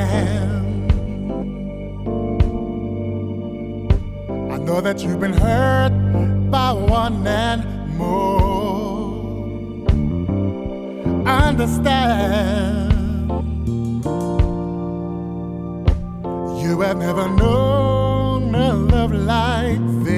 I know that you've been hurt by one and more. I understand. You have never known a love like this.